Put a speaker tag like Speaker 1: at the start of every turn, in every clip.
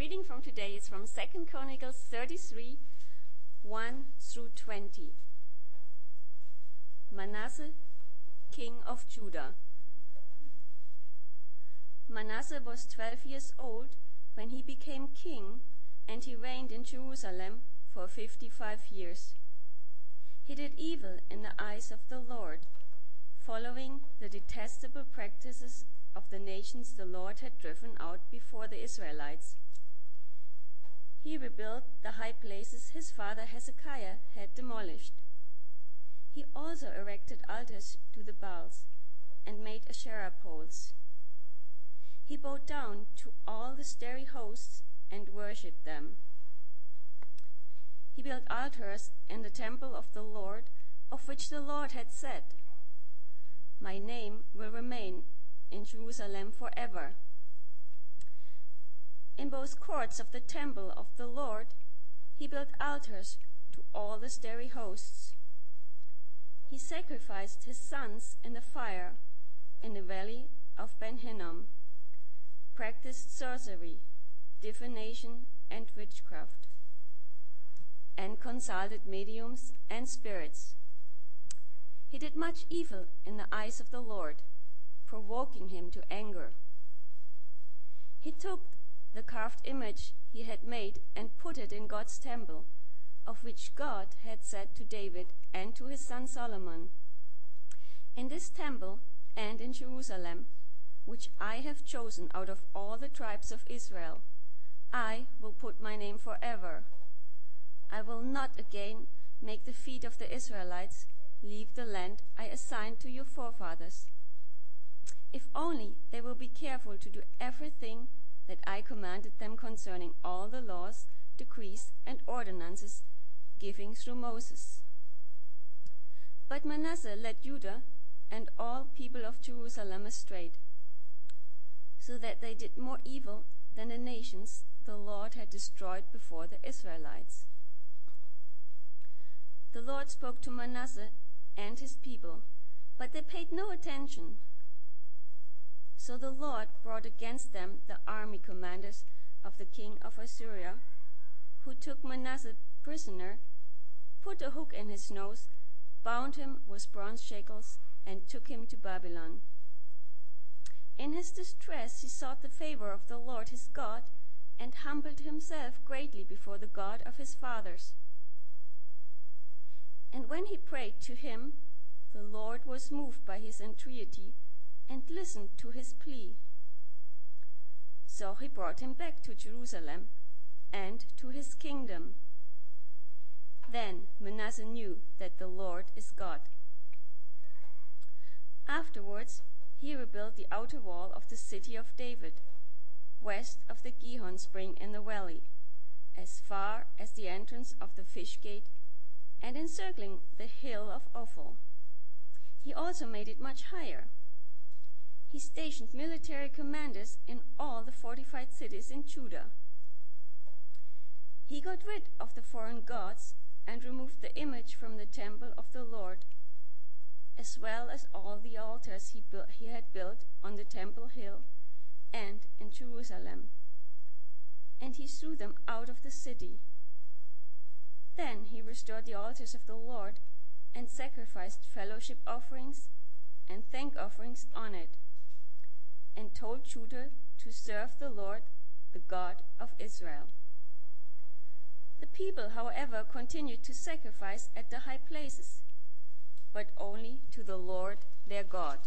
Speaker 1: reading from today is from 2 Chronicles 33, 1 through 20. Manasseh, king of Judah. Manasseh was 12 years old when he became king, and he reigned in Jerusalem for 55 years. He did evil in the eyes of the Lord, following the detestable practices of the nations the Lord had driven out before the Israelites. He rebuilt the high places his father Hezekiah had demolished. He also erected altars to the Baals and made Asherah poles. He bowed down to all the starry hosts and worshipped them. He built altars in the temple of the Lord, of which the Lord had said, "My name will remain in Jerusalem forever." In both courts of the temple of the Lord, he built altars to all the starry hosts. He sacrificed his sons in the fire in the valley of Ben Hinnom, practiced sorcery, divination, and witchcraft, and consulted mediums and spirits. He did much evil in the eyes of the Lord, provoking him to anger. He took the carved image he had made and put it in God's temple, of which God had said to David and to his son Solomon, "In this temple and in Jerusalem, which I have chosen out of all the tribes of Israel, I will put my name forever. I will not again make the feet of the Israelites leave the land I assigned to your forefathers, if only they will be careful to do everything that I commanded them concerning all the laws, decrees, and ordinances given through Moses." But Manasseh led Judah and all people of Jerusalem astray, so that they did more evil than the nations the Lord had destroyed before the Israelites. The Lord spoke to Manasseh and his people, but they paid no attention. So the Lord brought against them the army commanders of the king of Assyria, who took Manasseh prisoner, put a hook in his nose, bound him with bronze shackles, and took him to Babylon. In his distress he sought the favor of the Lord his God, and humbled himself greatly before the God of his fathers. And when he prayed to him, the Lord was moved by his entreaty and listened to his plea. So he brought him back to Jerusalem and to his kingdom. Then Manasseh knew that the Lord is God. Afterwards he rebuilt the outer wall of the city of David, west of the Gihon spring in the valley, as far as the entrance of the fish gate, and encircling the hill of Ophel. He also made it much higher. He stationed military commanders in all the fortified cities in Judah. He got rid of the foreign gods and removed the image from the temple of the Lord, as well as all the altars he had built on the temple hill and in Jerusalem, and he threw them out of the city. Then he restored the altars of the Lord and sacrificed fellowship offerings and thank offerings on it, and told Judah to serve the Lord, the God of Israel. The people, however, continued to sacrifice at the high places, but only to the Lord their God.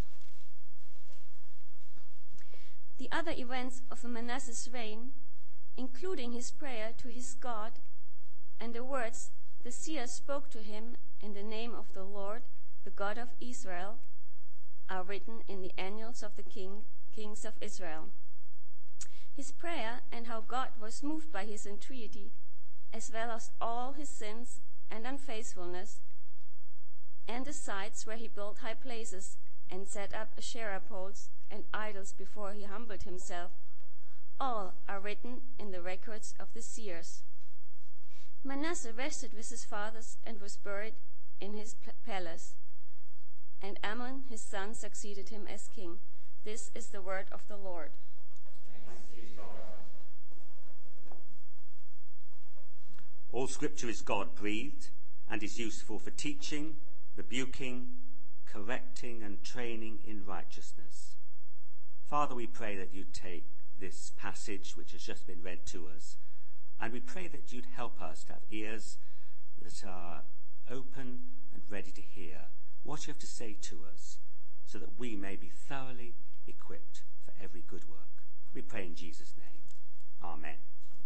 Speaker 1: The other events of Manasseh's reign, including his prayer to his God and the words the seers spoke to him in the name of the Lord, the God of Israel, are written in the annals of the kings of Israel. His prayer and how God was moved by his entreaty, as well as all his sins and unfaithfulness, and the sites where he built high places and set up Asherah poles and idols before he humbled himself, all are written in the records of the seers. Manasseh rested with his fathers and was buried in his palace, and Amon his son succeeded him as king. This is the word of the Lord.
Speaker 2: Thanks be to God. All Scripture is God-breathed and is useful for teaching, rebuking, correcting and training in righteousness. Father, we pray that you'd take this passage which has just been read to us, and we pray that you'd help us to have ears that are open and ready to hear what you have to say to us, so that we may be thoroughly equipped for every good work. We pray in Jesus' name. Amen.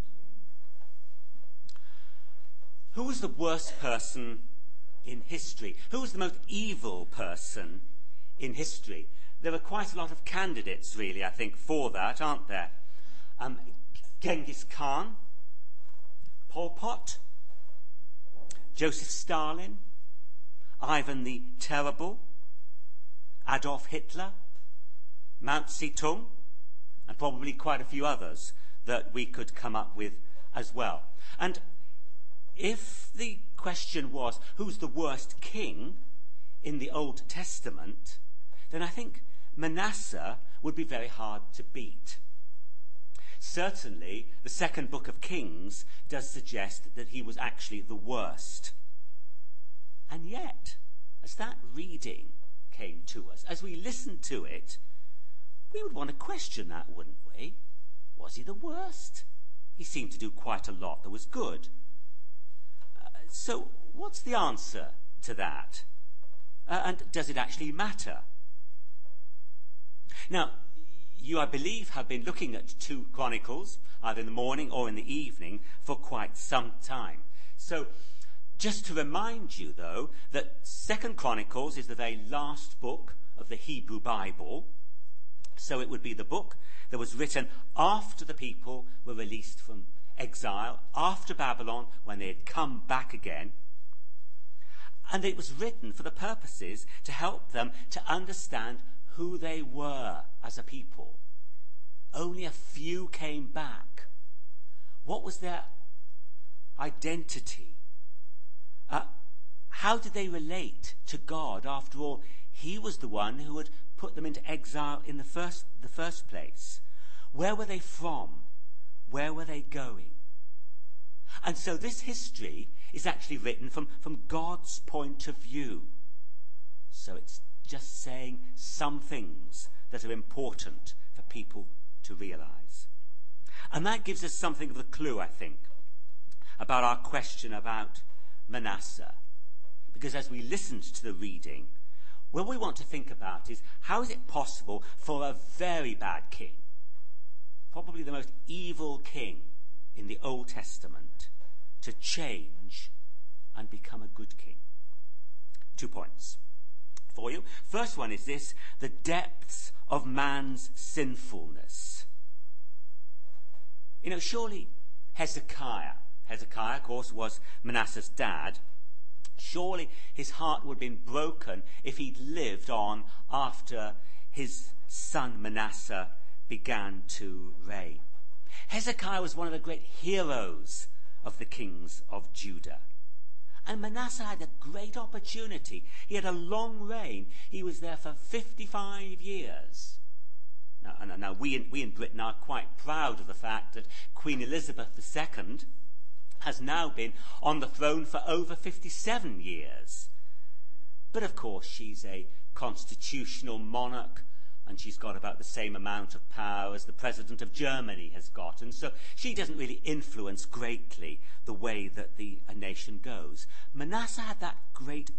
Speaker 2: Who was the worst person in history? Who was the most evil person in history? There are quite a lot of candidates, really, I think, for that, aren't there? Genghis Khan, Pol Pot, Joseph Stalin, Ivan the Terrible, Adolf Hitler, Mao Zedong, and probably quite a few others that we could come up with as well. And if the question was, who's the worst king in the Old Testament, then I think Manasseh would be very hard to beat. Certainly, the second book of Kings does suggest that he was actually the worst. And yet, as that reading came to us, as we listened to it, we would want to question that, wouldn't we? Was he the worst? He seemed to do quite a lot that was good. So, what's the answer to that? And does it actually matter? Now, you, I believe, have been looking at 2 Chronicles, either in the morning or in the evening, for quite some time. So, just to remind you, though, that 2 Chronicles is the very last book of the Hebrew Bible. So it would be the book that was written after the people were released from exile, after Babylon, when they had come back again. And it was written for the purposes to help them to understand who they were as a people. Only a few came back. What was their identity? How did they relate to God? After all, he was the one who had put them into exile in the first place. Where were they from? Where were they going? And so this history is actually written from God's point of view. So it's just saying some things that are important for people to realize. And that gives us something of a clue, I think, about our question about Manasseh. Because as we listened to the reading, what we want to think about is, how is it possible for a very bad king, probably the most evil king in the Old Testament, to change and become a good king? 2 points for you. First one is this: the depths of man's sinfulness. You know, surely Hezekiah, of course, was Manasseh's dad. Surely his heart would have been broken if he'd lived on after his son Manasseh began to reign. Hezekiah was one of the great heroes of the kings of Judah. And Manasseh had a great opportunity. He had a long reign. He was there for 55 years. Now we in Britain are quite proud of the fact that Queen Elizabeth II has now been on the throne for over 57 years. But of course, she's a constitutional monarch, and she's got about the same amount of power as the President of Germany has got. And so she doesn't really influence greatly the way that a nation goes. Manasseh had that great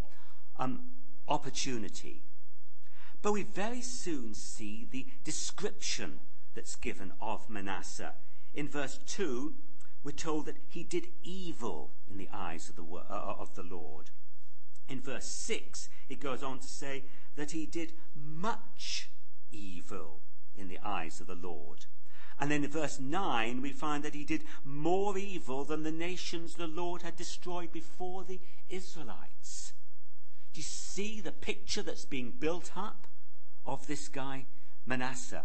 Speaker 2: opportunity. But we very soon see the description that's given of Manasseh. In verse 2, we're told that he did evil in the eyes of the Lord. In verse 6, it goes on to say that he did much evil in the eyes of the Lord. And then in verse 9, we find that he did more evil than the nations the Lord had destroyed before the Israelites. Do you see the picture that's being built up of this guy, Manasseh?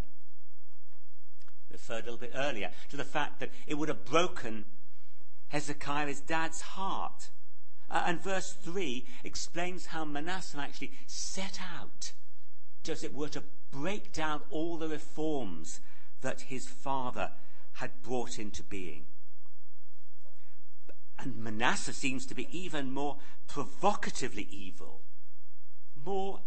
Speaker 2: Referred a little bit earlier to the fact that it would have broken Hezekiah, his dad's heart. And verse 3 explains how Manasseh actually set out, as it were, to break down all the reforms that his father had brought into being. And Manasseh seems to be even more provocatively evil, more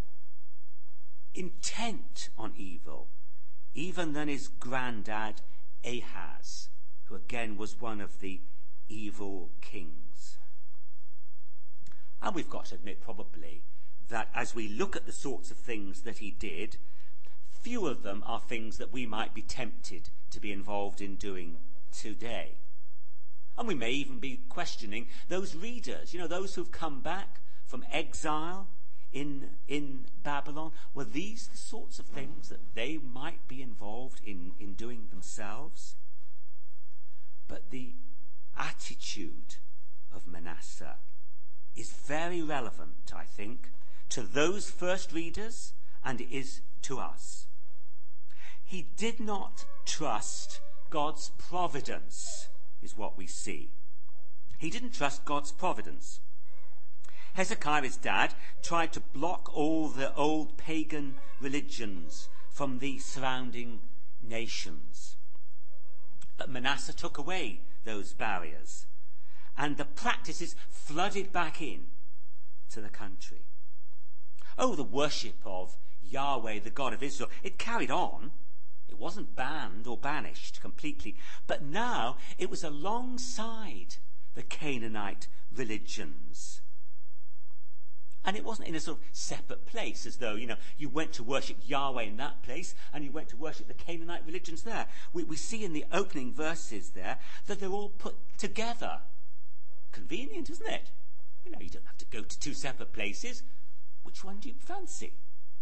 Speaker 2: intent on evil, even than his granddad Ahaz, who again was one of the evil kings. And we've got to admit probably that as we look at the sorts of things that he did, few of them are things that we might be tempted to be involved in doing today. And we may even be questioning those readers, those who've come back from exile in Babylon. Were these the sorts of things that they might be involved in doing themselves? But the attitude of Manasseh is very relevant, I think, to those first readers, and it is to us. He did not trust God's providence, is what we see. He didn't trust God's providence. Hezekiah, his dad, tried to block all the old pagan religions from the surrounding nations. But Manasseh took away those barriers, and the practices flooded back in to the country. Oh, the worship of Yahweh, the God of Israel, it carried on. It wasn't banned or banished completely, but now it was alongside the Canaanite religions. And it wasn't in a sort of separate place, as though, you went to worship Yahweh in that place and you went to worship the Canaanite religions there. We see in the opening verses there that they're all put together. Convenient, isn't it? You don't have to go to two separate places. Which one do you fancy?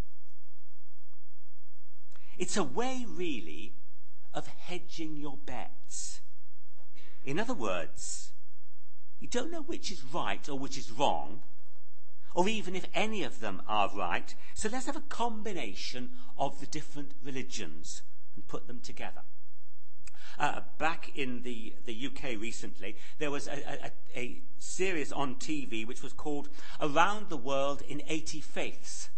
Speaker 2: It's a way, really, of hedging your bets. In other words, you don't know which is right or which is wrong, or even if any of them are right, so let's have a combination of the different religions and put them together. Back in the UK recently, there was a series on TV which was called Around the World in 80 Faiths.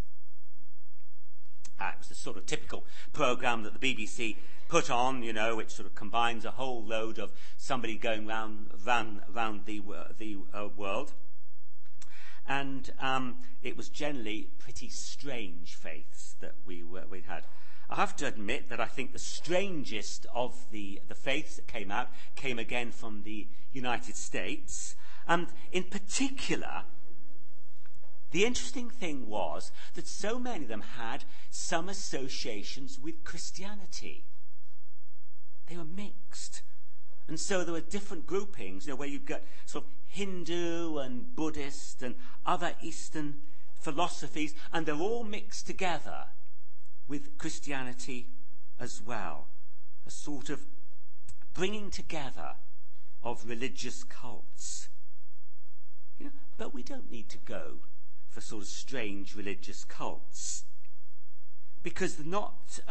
Speaker 2: It was the sort of typical programme that the BBC put on, which sort of combines a whole load of somebody going round the world. And it was generally pretty strange faiths that we had. I have to admit that I think the strangest of the faiths that came again from the United States. And in particular, the interesting thing was that so many of them had some associations with Christianity. They were mixed. And so there were different groupings, where you've got sort of Hindu and Buddhist and other Eastern philosophies, and they're all mixed together with Christianity as well. A sort of bringing together of religious cults. But we don't need to go for sort of strange religious cults, because they're not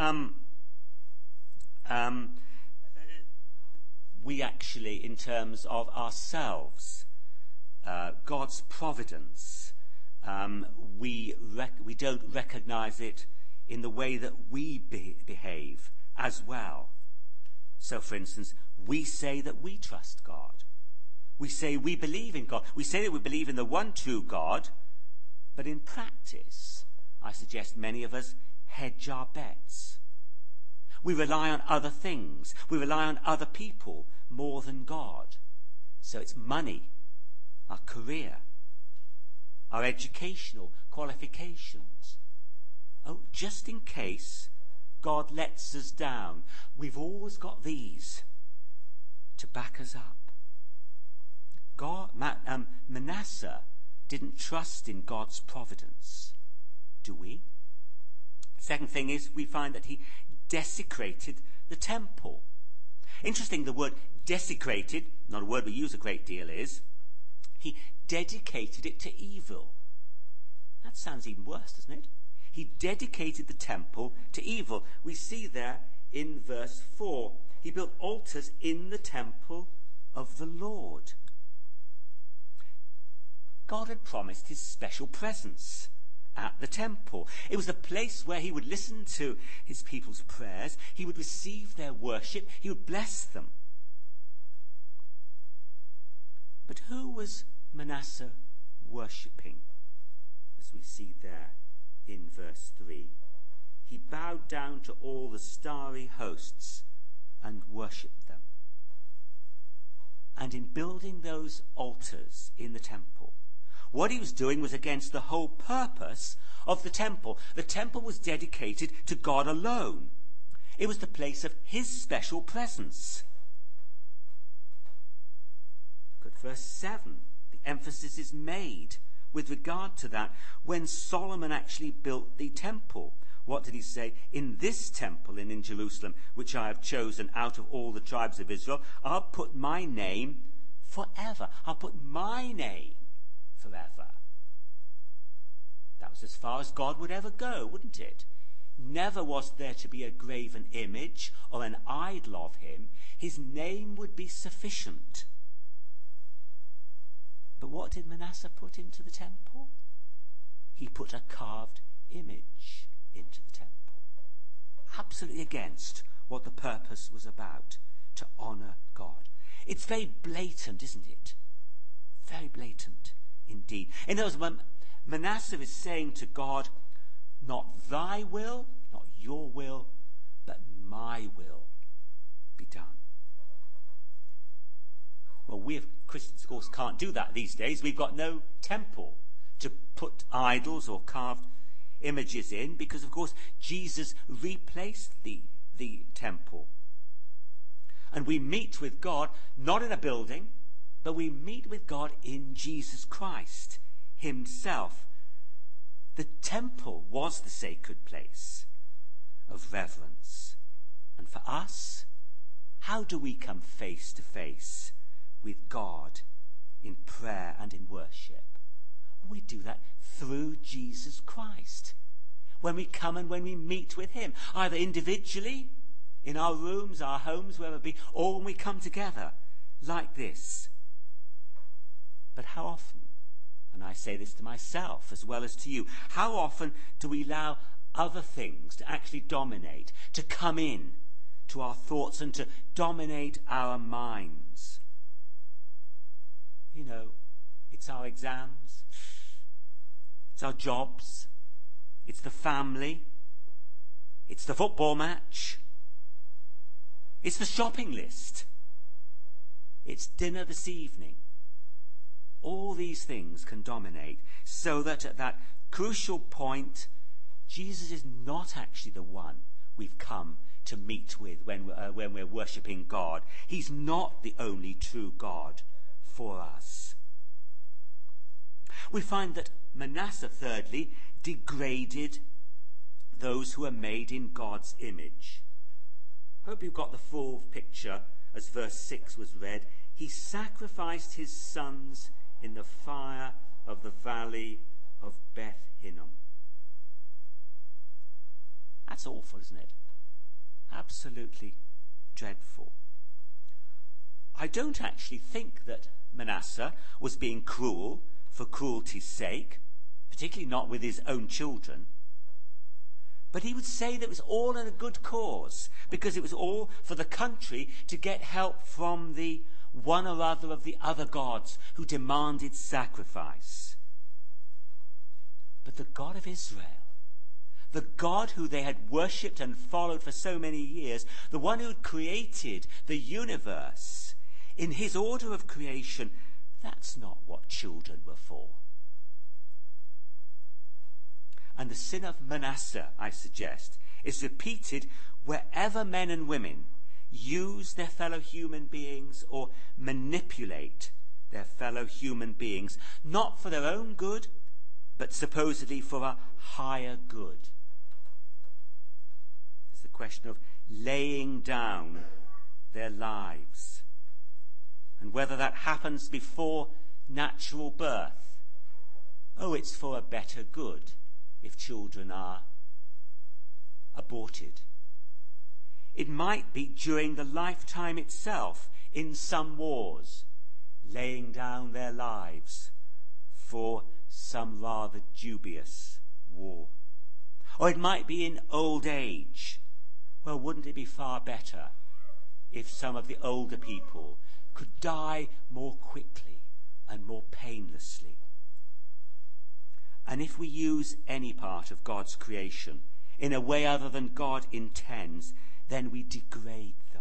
Speaker 2: we actually, in terms of ourselves, God's providence, we don't recognize it in the way that we behave as well. So, for instance, we say that we trust God. We say we believe in God. We say that we believe in the one true God, but in practice, I suggest many of us hedge our bets. We rely on other things. We rely on other people more than God. So it's money, our career, our educational qualifications. Oh, just in case God lets us down, we've always got these to back us up. Manasseh didn't trust in God's providence. Do we? Second thing is, we find that he desecrated the temple. Interesting, the word desecrated, not a word we use a great deal, is he dedicated it to evil. That sounds even worse, doesn't it? He dedicated the temple to evil. We see there in verse 4, he built altars in the temple of the Lord. God had promised his special presence at the temple. It was a place where he would listen to his people's prayers, he would receive their worship, he would bless them. But But who was Manasseh worshipping? As we see there in verse 3. He bowed down to all the starry hosts and worshipped them. And in building those altars in the temple, what he was doing was against the whole purpose of the temple. The temple was dedicated to God alone. It was the place of his special presence. Look at verse 7. The emphasis is made with regard to that. When Solomon actually built the temple, what did he say? In this temple and in Jerusalem, which I have chosen out of all the tribes of Israel, I'll put my name forever. I'll put my name forever. That was as far as God would ever go, wouldn't it? Never was there to be a graven image or an idol of him. His name would be sufficient. But what did Manasseh put into the temple? He put a carved image into the temple. Absolutely against what the purpose was about, to honour God. It's very blatant, isn't it? Very blatant indeed. In other words, Manasseh is saying to God, not thy will, not your will, but my will be done. Well, we as Christians, of course, can't do that these days. We've got no temple to put idols or carved images in, because, of course, Jesus replaced the temple. And we meet with God, not in a building, but we meet with God in Jesus Christ himself. The temple was the sacred place of reverence. And for us, how do we come face to face with God in prayer and in worship? We do that through Jesus Christ. When we come and when we meet with him, either individually, in our rooms, our homes, wherever it be, or when we come together like this. But how often, and I say this to myself as well as to you, how often do we allow other things to actually dominate, to come in to our thoughts and to dominate our minds? You know, it's our exams, it's our jobs, it's the family, it's the football match, it's the shopping list, it's dinner this evening. All these things can dominate, so that at that crucial point, Jesus is not actually the one we've come to meet with when we're worshipping God. He's not the only true God for us. We find that Manasseh, thirdly, degraded those who are made in God's image. I hope you've got the full picture as verse 6 was read. He sacrificed his sons in the fire of the valley of Beth Hinnom. That's awful, isn't it? Absolutely dreadful. I don't actually think that Manasseh was being cruel for cruelty's sake, particularly not with his own children. But he would say that it was all in a good cause, because it was all for the country to get help from the one or other of the other gods who demanded sacrifice. But the God of Israel, the God who they had worshipped and followed for so many years, the one who had created the universe, in his order of creation, that's not what children were for. And the sin of Manasseh, I suggest, is repeated wherever men and women use their fellow human beings or manipulate their fellow human beings, not for their own good, but supposedly for a higher good. It's the question of laying down their lives. And whether that happens before natural birth, it's for a better good if children are aborted. It might be during the lifetime itself in some wars, laying down their lives for some rather dubious war. Or it might be in old age. Well, wouldn't it be far better if some of the older people could die more quickly and more painlessly. And if we use any part of God's creation in a way other than God intends, then we degrade them.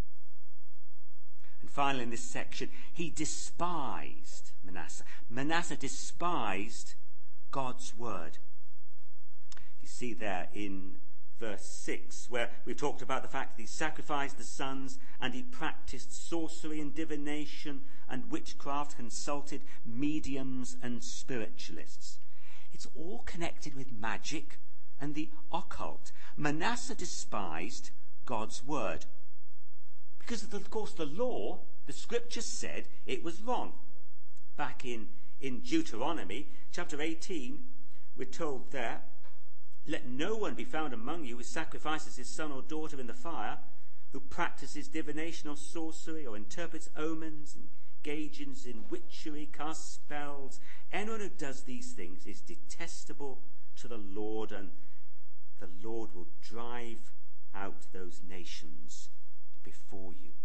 Speaker 2: And finally, in this section, he despised Manasseh. Manasseh despised God's word. You see there in verse 6, where we've talked about the fact that he sacrificed the sons and he practiced sorcery and divination and witchcraft, consulted mediums and spiritualists. It's all connected with magic and the occult. Manasseh despised God's word because, of course, the law, the scriptures said it was wrong. Back in Deuteronomy chapter 18, we're told there, "Let no one be found among you who sacrifices his son or daughter in the fire, who practices divination or sorcery, or interprets omens, engages in witchery, casts spells. Anyone who does these things is detestable to the Lord, and the Lord will drive out those nations before you."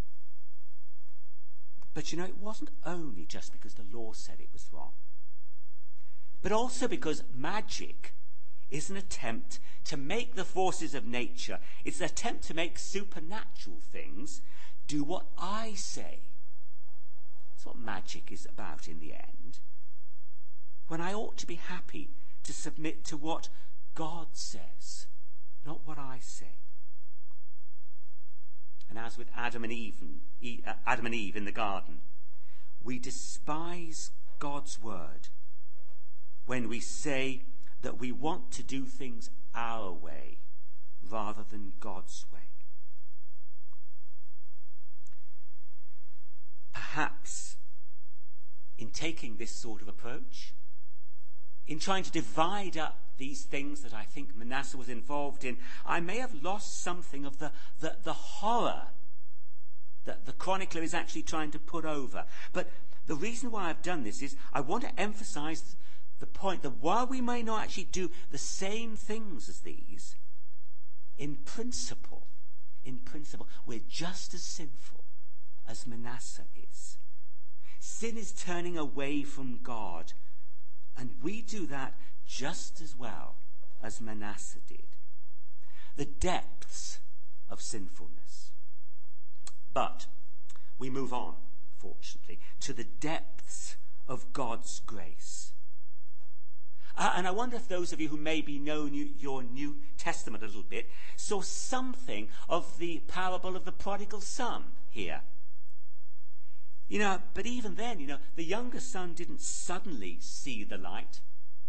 Speaker 2: But it wasn't only just because the law said it was wrong, but also because magic is an attempt to make the forces of nature, it's an attempt to make supernatural things do what I say. That's what magic is about in the end. When I ought to be happy to submit to what God says, not what I say. And as with Adam and Eve in the garden, we despise God's word when we say that we want to do things our way rather than God's way. Perhaps in taking this sort of approach, in trying to divide up these things that I think Manasseh was involved in, I may have lost something of the horror that the chronicler is actually trying to put over. But the reason why I've done this is I want to emphasize the point that while we may not actually do the same things as these, in principle, we're just as sinful as Manasseh is. Sin is turning away from God, and we do that just as well as Manasseh did. The depths of sinfulness. But we move on, fortunately, to the depths of God's grace. And I wonder if those of you who maybe know your New Testament a little bit saw something of the parable of the prodigal son here. But even then, the younger son didn't suddenly see the light.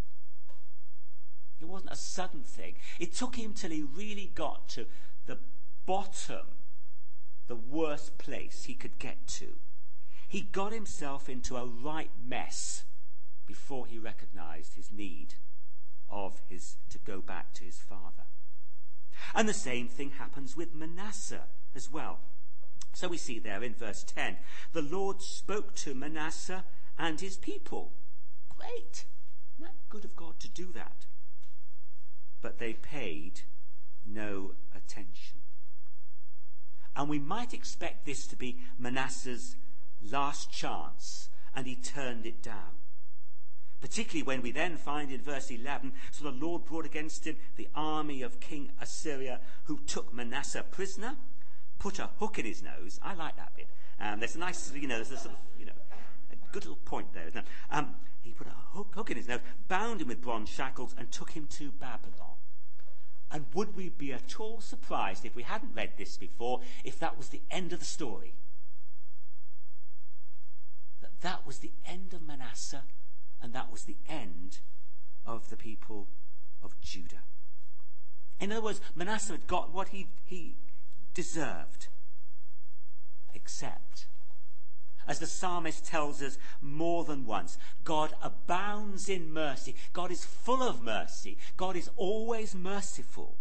Speaker 2: It wasn't a sudden thing. It took him till he really got to the bottom, the worst place he could get to. He got himself into a right mess before he recognized his need to go back to his father. And the same thing happens with Manasseh as well. So we see there in verse 10, the Lord spoke to Manasseh and his people. Great. Isn't that good of God to do that? But they paid no attention. And we might expect this to be Manasseh's last chance, and he turned it down. Particularly when we then find in verse 11, so the Lord brought against him the army of King Assyria, who took Manasseh prisoner, put a hook in his nose. I like that bit. There's a nice, there's a sort of, a good little point there, isn't there? He put a hook in his nose, bound him with bronze shackles, and took him to Babylon. And would we be at all surprised if we hadn't read this before, if that was the end of the story? That was the end of Manasseh, and that was the end of the people of Judah. In other words, Manasseh had got what he deserved, except, as the psalmist tells us more than once, God abounds in mercy. God is full of mercy. God is always merciful.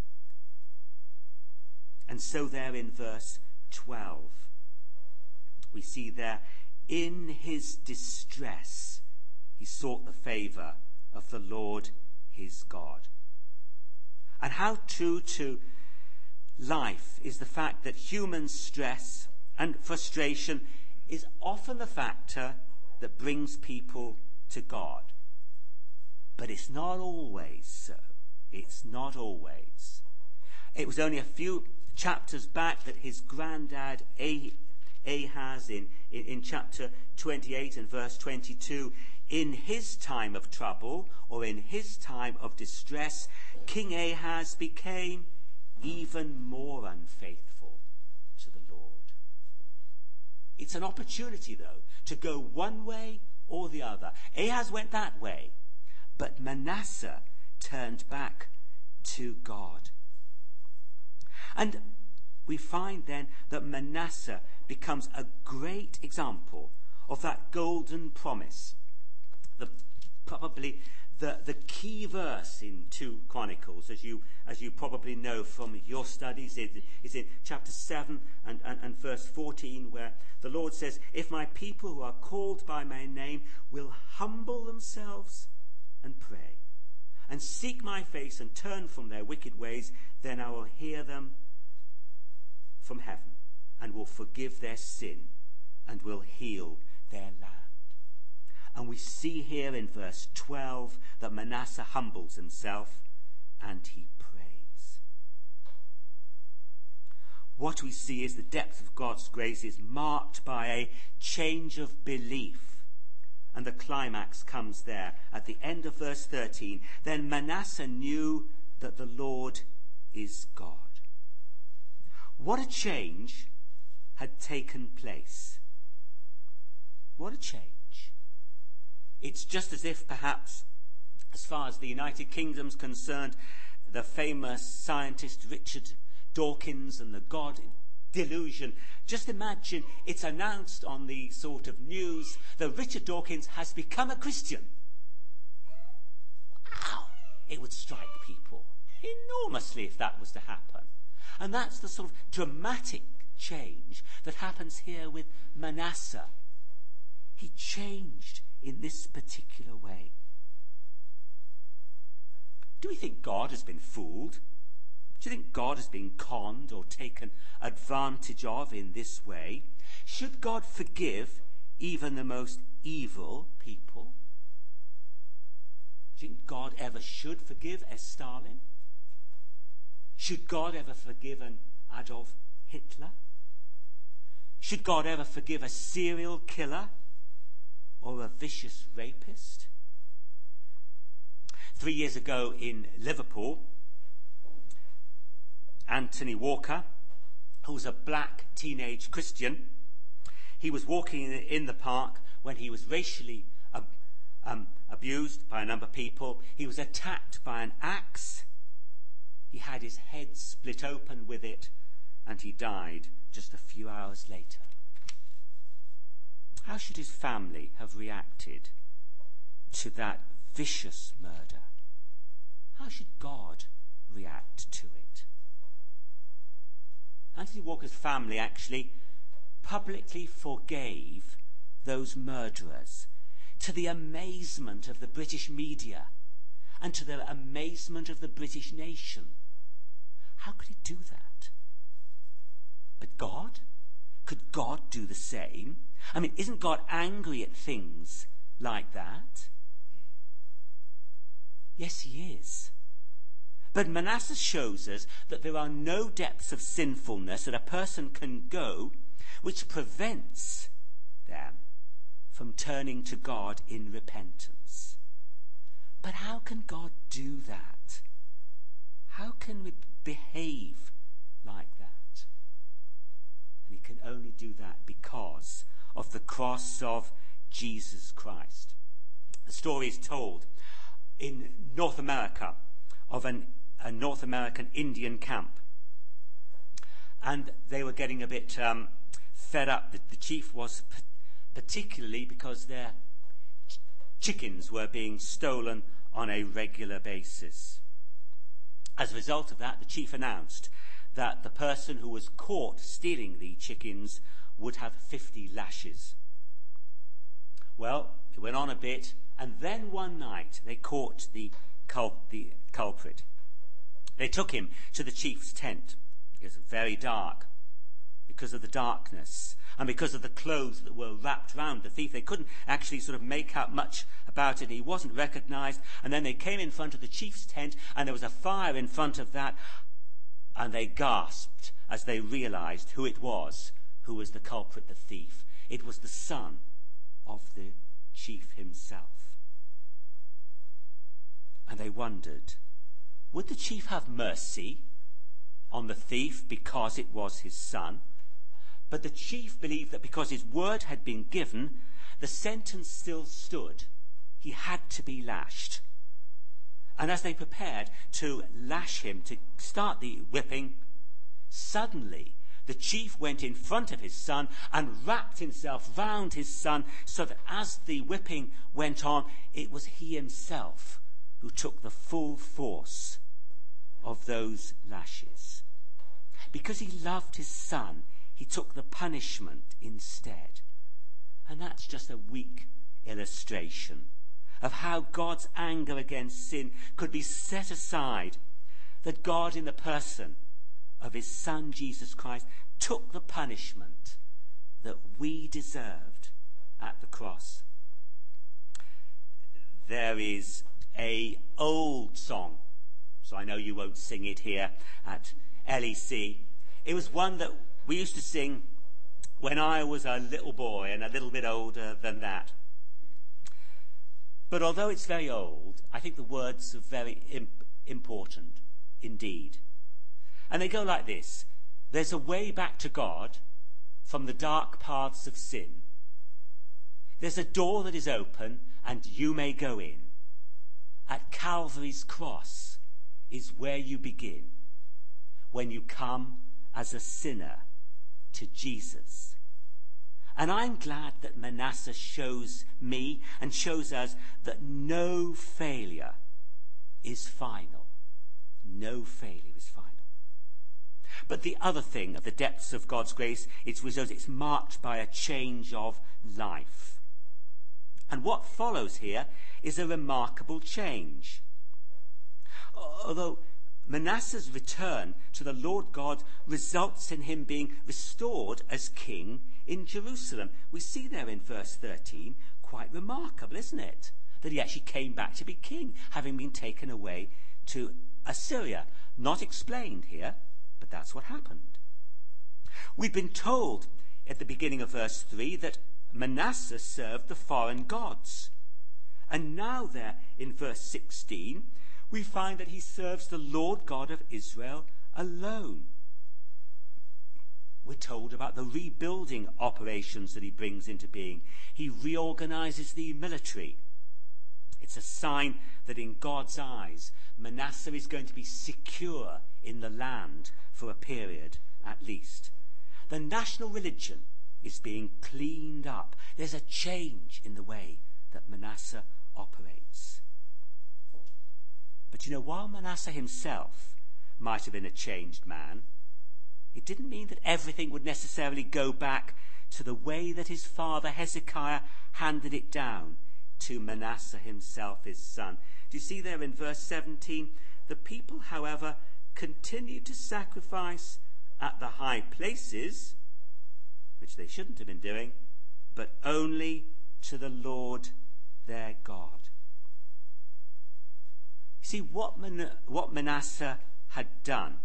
Speaker 2: And so there in verse 12, we see there, in his distress, he sought the favor of the Lord his God. And how true to life is the fact that human stress and frustration is often the factor that brings people to God. But it's not always so. It's not always. It was only a few chapters back that his granddad Ahaz in chapter 28 and verse 22, in his time of trouble or in his time of distress, King Ahaz became even more unfaithful to the Lord. It's an opportunity, though, to go one way or the other. Ahaz went that way, but Manasseh turned back to God. And we find then that Manasseh becomes a great example of that golden promise. Probably the key verse in 2 Chronicles, as you probably know from your studies, is in chapter 7 and verse 14, where the Lord says, "If my people who are called by my name will humble themselves and pray, and seek my face and turn from their wicked ways, then I will hear them from heaven and will forgive their sin and will heal their land." And we see here in verse 12 that Manasseh humbles himself and he prays. What we see is the depth of God's grace is marked by a change of belief. And the climax comes there at the end of verse 13. Then Manasseh knew that the Lord is God. What a change had taken place. What a change. It's just as if perhaps, as far as the United Kingdom's concerned, the famous scientist Richard Dawkins and the God delusion, just imagine it's announced on the sort of news that Richard Dawkins has become a Christian. Wow! It would strike people enormously if that was to happen. And that's the sort of dramatic change that happens here with Manasseh. He changed in this particular way. Do we think God has been fooled? Do you think God has been conned or taken advantage of in this way? Should God forgive even the most evil people? Do you think God ever should forgive a Stalin? Should God ever forgive an Adolf Hitler? Should God ever forgive a serial killer or a vicious rapist? 3 years ago in Liverpool, Anthony Walker, who was a black teenage Christian, he was walking in the park when he was racially abused by a number of people. He was attacked by an axe. He had his head split open with it, and he died just a few hours later. How should his family have reacted to that vicious murder? How should God react to it? Anthony Walker's family actually publicly forgave those murderers, to the amazement of the British media and to the amazement of the British nation. How could he do that? But God? Could God do the same? I mean, isn't God angry at things like that? Yes, he is. But Manasseh shows us that there are no depths of sinfulness that a person can go which prevents them from turning to God in repentance. But how can God do that? How can we behave like that? And he can only do that because of the cross of Jesus Christ. The story is told in North America of a North American Indian camp. And they were getting a bit fed up. The chief was particularly because their chickens were being stolen on a regular basis. As a result of that, the chief announced that the person who was caught stealing the chickens would have 50 lashes. Well, it went on a bit, and then one night they caught the culprit. They took him to the chief's tent. It was very dark because of the darkness and because of the clothes that were wrapped around the thief. They couldn't actually sort of make out much about it. He wasn't recognized. And then they came in front of the chief's tent, and there was a fire in front of that, and they gasped as they realized who it was who was the culprit, the thief. It was the son of the chief himself. And they wondered, would the chief have mercy on the thief because it was his son? But the chief believed that because his word had been given, the sentence still stood. He had to be lashed. And as they prepared to lash him, to start the whipping, suddenly the chief went in front of his son and wrapped himself round his son, so that as the whipping went on, it was he himself who took the full force of those lashes. Because he loved his son, he took the punishment instead. And that's just a weak illustration of how God's anger against sin could be set aside, that God, in the person of his son Jesus Christ, took the punishment that we deserved at the cross. There is an old song, so I know you won't sing it here at LEC. It was one that we used to sing when I was a little boy and a little bit older than that. But although it's very old, I think the words are very important indeed. And they go like this: there's a way back to God from the dark paths of sin. There's a door that is open and you may go in. At Calvary's cross is where you begin, when you come as a sinner to Jesus. And I'm glad that Manasseh shows me and shows us that no failure is final. No failure is final. But the other thing of the depths of God's grace, it's marked by a change of life. And what follows here is a remarkable change. Although Manasseh's return to the Lord God results in him being restored as king in Jerusalem. We see there in verse 13, quite remarkable, isn't it? That he actually came back to be king, having been taken away to Assyria. Not explained here, but that's what happened. We've been told at the beginning of verse 3 that Manasseh served the foreign gods. And now there in verse 16, we find that he serves the Lord God of Israel alone. We're told about the rebuilding operations that he brings into being. He reorganizes the military. It's a sign that in God's eyes, Manasseh is going to be secure in the land for a period at least. The national religion is being cleaned up. There's a change in the way that Manasseh operates. But while Manasseh himself might have been a changed man, it didn't mean that everything would necessarily go back to the way that his father Hezekiah handed it down to Manasseh himself, his son. Do you see there in verse 17? The people, however, continued to sacrifice at the high places, which they shouldn't have been doing, but only to the Lord their God. See, what Manasseh had done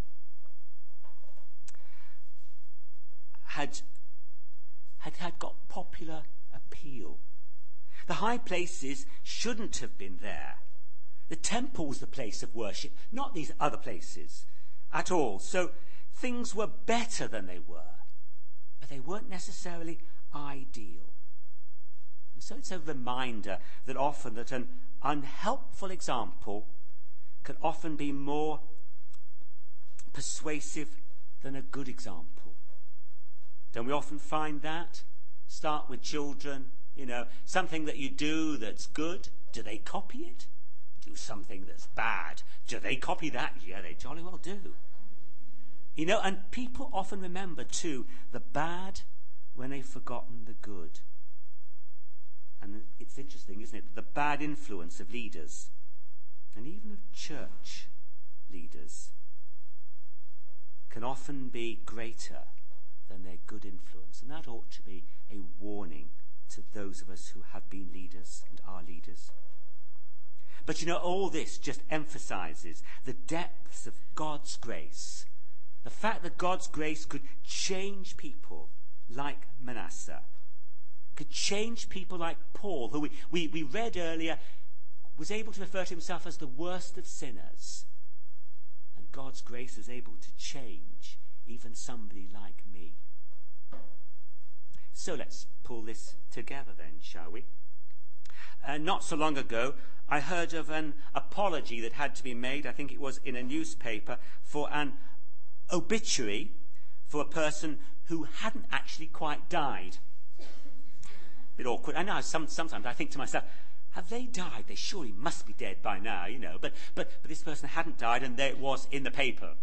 Speaker 2: had got popular appeal. The high places shouldn't have been there. The temple was the place of worship, not these other places at all. So things were better than they were, but they weren't necessarily ideal. And so it's a reminder that often that an unhelpful example can often be more persuasive than a good example. Don't we often find that? Start with children, something that you do that's good, do they copy it? Do something that's bad, do they copy that? Yeah, they jolly well do. And people often remember too the bad when they've forgotten the good. And it's interesting, isn't it? The bad influence of leaders, and even of church leaders, can often be greater than their good influence. And that ought to be a warning to those of us who have been leaders and are leaders. But all this just emphasizes the depths of God's grace. The fact that God's grace could change people like Manasseh, could change people like Paul, who we read earlier, was able to refer to himself as the worst of sinners. And God's grace is able to change even somebody like me. So let's pull this together then, shall we? Not so long ago, I heard of an apology that had to be made, I think it was in a newspaper, for an obituary for a person who hadn't actually quite died. A bit awkward. I know sometimes I think to myself, have they died? They surely must be dead by now, But this person hadn't died, and there it was in the paper.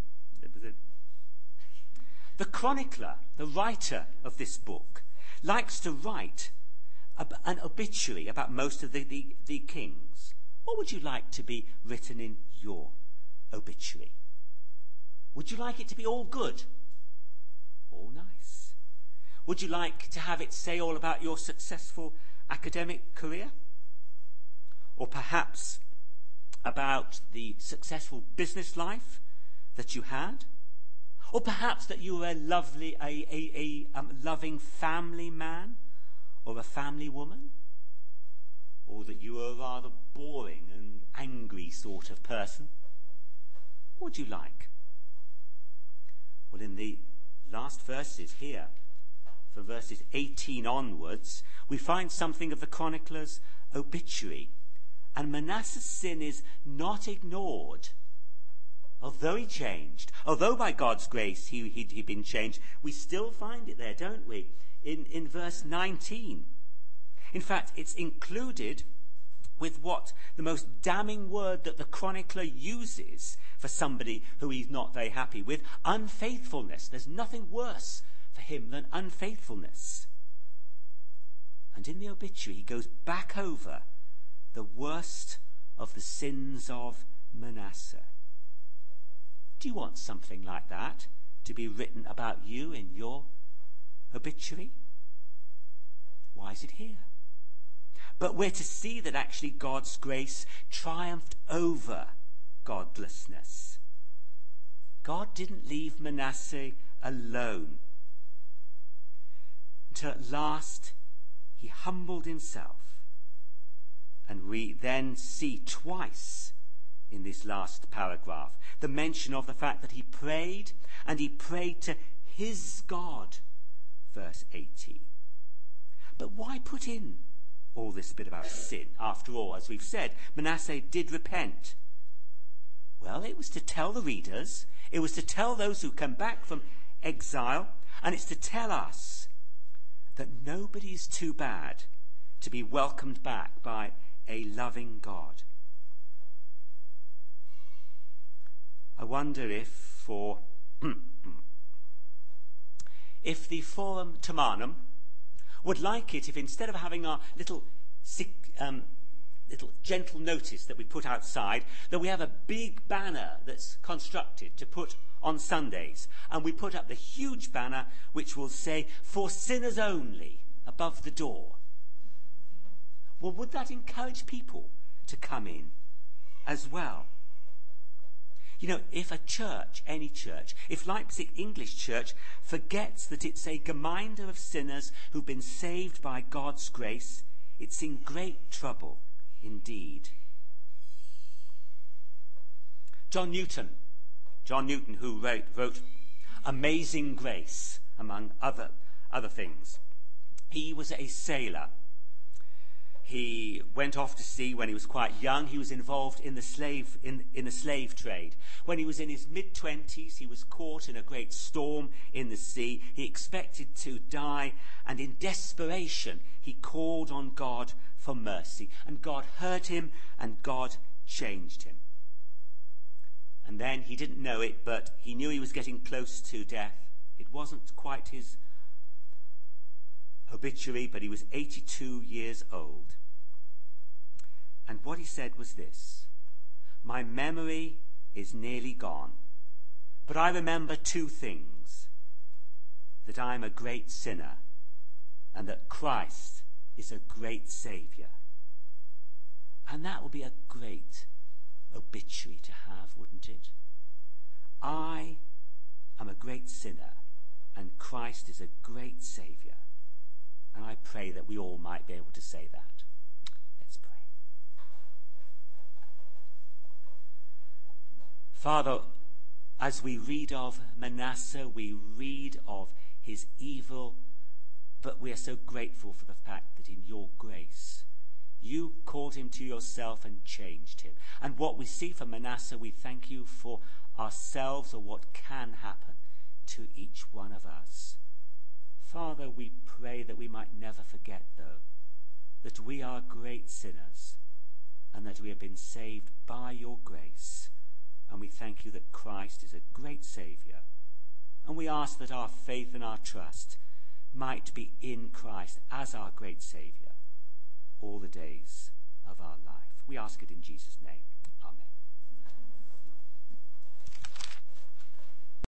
Speaker 2: The chronicler, the writer of this book, likes to write an obituary about most of the kings. What would you like to be written in your obituary? Would you like it to be all good? All nice? Would you like to have it say all about your successful academic career? Or perhaps about the successful business life that you had? Or perhaps that you were a loving family man or a family woman? Or that you were a rather boring and angry sort of person? What would you like? Well, in the last verses here, from verses 18 onwards, we find something of the chronicler's obituary. And Manasseh's sin is not ignored. Although he changed, although by God's grace he'd been changed, we still find it there, don't we? In verse 19. In fact, it's included with what the most damning word that the chronicler uses for somebody who he's not very happy with: unfaithfulness. There's nothing worse for him than unfaithfulness. And in the obituary, he goes back over the worst of the sins of Manasseh. Do you want something like that to be written about you in your obituary? Why is it here? But we're to see that actually God's grace triumphed over godlessness. God didn't leave Manasseh alone, until at last he humbled himself. And we then see twice in this last paragraph the mention of the fact that he prayed, and he prayed to his God, verse 18. But why put in all this bit about sin? After all, as we've said, Manasseh did repent. Well, it was to tell the readers, it was to tell those who come back from exile, and it's to tell us that nobody is too bad to be welcomed back by a loving God. I wonder if the Forum Thomanum would like it if, instead of having our little gentle notice that we put outside, that we have a big banner that's constructed to put on Sundays, and we put up the huge banner which will say, "For sinners only," above the door. Well, would that encourage people to come in as well? If a church, any church, if Leipzig English Church forgets that it's a Gemeinde of sinners who've been saved by God's grace, it's in great trouble indeed. John Newton, who wrote Amazing Grace, among other things. He was a sailor. He went off to sea when he was quite young. He was involved in the slave trade. When he was in his mid-20s, he was caught in a great storm in the sea. He expected to die, and in desperation, he called on God for mercy. And God heard him, and God changed him. And then he didn't know it, but he knew he was getting close to death. It wasn't quite his obituary, but he was 82 years old. And what he said was this: "My memory is nearly gone, but I remember two things: that I'm a great sinner and that Christ is a great Saviour. And that would be a great obituary to have, wouldn't it? I am a great sinner and Christ is a great Saviour. And I pray that we all might be able to say that. Let's pray. Father, as we read of Manasseh, we read of his evil, but we are so grateful for the fact that in your grace, you called him to yourself and changed him. And what we see from Manasseh, we thank you for ourselves or what can happen to each one of us. Father, we pray that we might never forget, though, that we are great sinners and that we have been saved by your grace. And we thank you that Christ is a great Saviour. And we ask that our faith and our trust might be in Christ as our great Saviour all the days of our life. We ask it in Jesus' name. Amen.